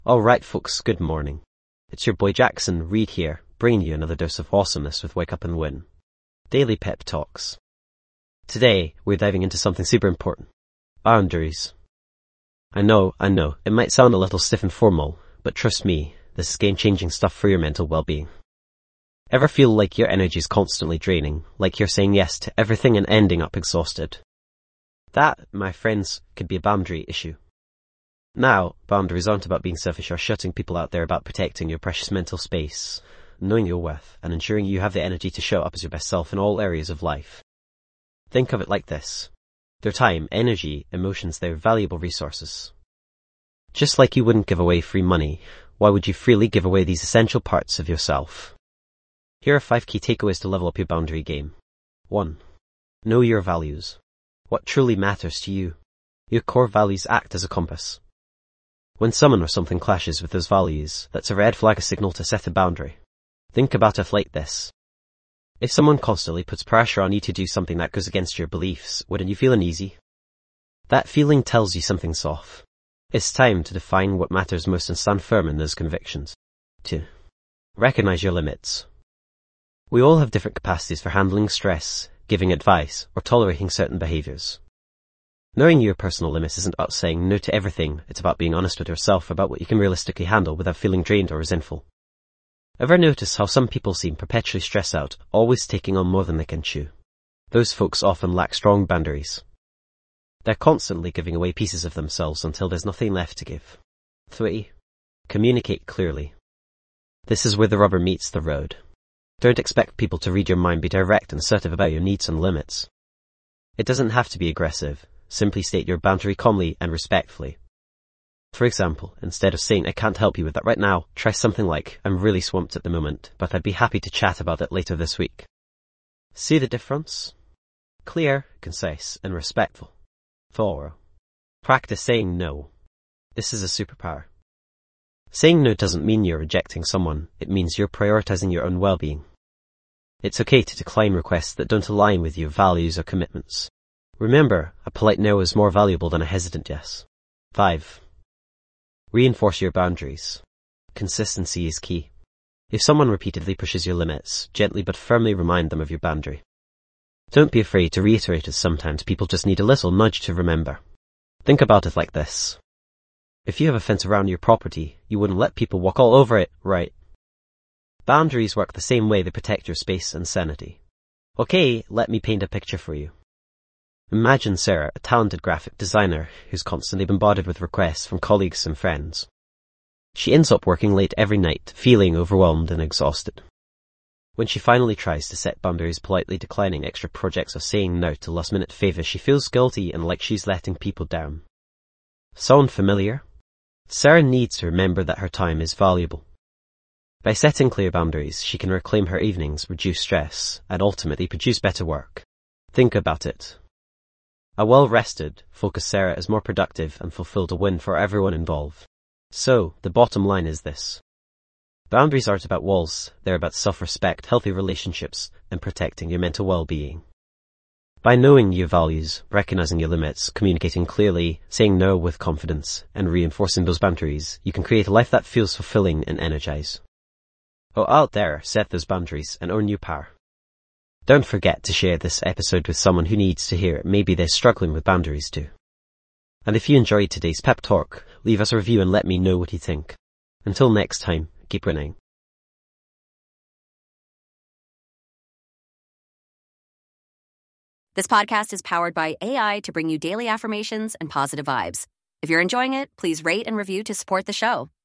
Alright folks, good morning. It's your boy Jackson Reed here, bringing you another dose of awesomeness with Wake Up and Win. Daily Pep Talks. Today, we're diving into something super important. Boundaries. I know, it might sound a little stiff and formal, but trust me, this is game-changing stuff for your mental well-being. Ever feel like your energy is constantly draining, like you're saying yes to everything and ending up exhausted? That, my friends, could be a boundary issue. Now, boundaries aren't about being selfish or shutting people out. They're about protecting your precious mental space, knowing your worth, and ensuring you have the energy to show up as your best self in all areas of life. Think of it like this. Their time, energy, emotions, they're valuable resources. Just like you wouldn't give away free money, why would you freely give away these essential parts of yourself? Here are 5 key takeaways to level up your boundary game. 1. Know your values. What truly matters to you. Your core values act as a compass. When someone or something clashes with those values, that's a red flag, a signal to set a boundary. Think about it like this. If someone constantly puts pressure on you to do something that goes against your beliefs, wouldn't you feel uneasy? That feeling tells you something's off. It's time to define what matters most and stand firm in those convictions. 2. Recognize your limits. We all have different capacities for handling stress, giving advice, or tolerating certain behaviors. Knowing your personal limits isn't about saying no to everything, it's about being honest with yourself about what you can realistically handle without feeling drained or resentful. Ever notice how some people seem perpetually stressed out, always taking on more than they can chew? Those folks often lack strong boundaries. They're constantly giving away pieces of themselves until there's nothing left to give. 3. Communicate clearly. This is where the rubber meets the road. Don't expect people to read your mind. Be direct and assertive about your needs and limits. It doesn't have to be aggressive. Simply state your boundary calmly and respectfully. For example, instead of saying I can't help you with that right now, try something like I'm really swamped at the moment, but I'd be happy to chat about it later this week. See the difference? Clear, concise, and respectful. 4. Practice saying no. This is a superpower. Saying no doesn't mean you're rejecting someone, it means you're prioritizing your own well-being. It's okay to decline requests that don't align with your values or commitments. Remember, a polite no is more valuable than a hesitant yes. 5. Reinforce your boundaries. Consistency is key. If someone repeatedly pushes your limits, gently but firmly remind them of your boundary. Don't be afraid to reiterate it. Sometimes people just need a little nudge to remember. Think about it like this. If you have a fence around your property, you wouldn't let people walk all over it, right? Boundaries work the same way. They protect your space and sanity. Okay, let me paint a picture for you. Imagine Sarah, a talented graphic designer who's constantly bombarded with requests from colleagues and friends. She ends up working late every night, feeling overwhelmed and exhausted. When she finally tries to set boundaries, politely declining extra projects or saying no to last-minute favors, she feels guilty and like she's letting people down. Sound familiar? Sarah needs to remember that her time is valuable. By setting clear boundaries, she can reclaim her evenings, reduce stress, and ultimately produce better work. Think about it. A well-rested, focused Sarah is more productive and fulfilled, a win for everyone involved. So, the bottom line is this. Boundaries aren't about walls, they're about self-respect, healthy relationships, and protecting your mental well-being. By knowing your values, recognizing your limits, communicating clearly, saying no with confidence, and reinforcing those boundaries, you can create a life that feels fulfilling and energized. Go out there, set those boundaries, and own your power. Don't forget to share this episode with someone who needs to hear it. Maybe they're struggling with boundaries too. And if you enjoyed today's pep talk, leave us a review and let me know what you think. Until next time, keep winning. This podcast is powered by AI to bring you daily affirmations and positive vibes. If you're enjoying it, please rate and review to support the show.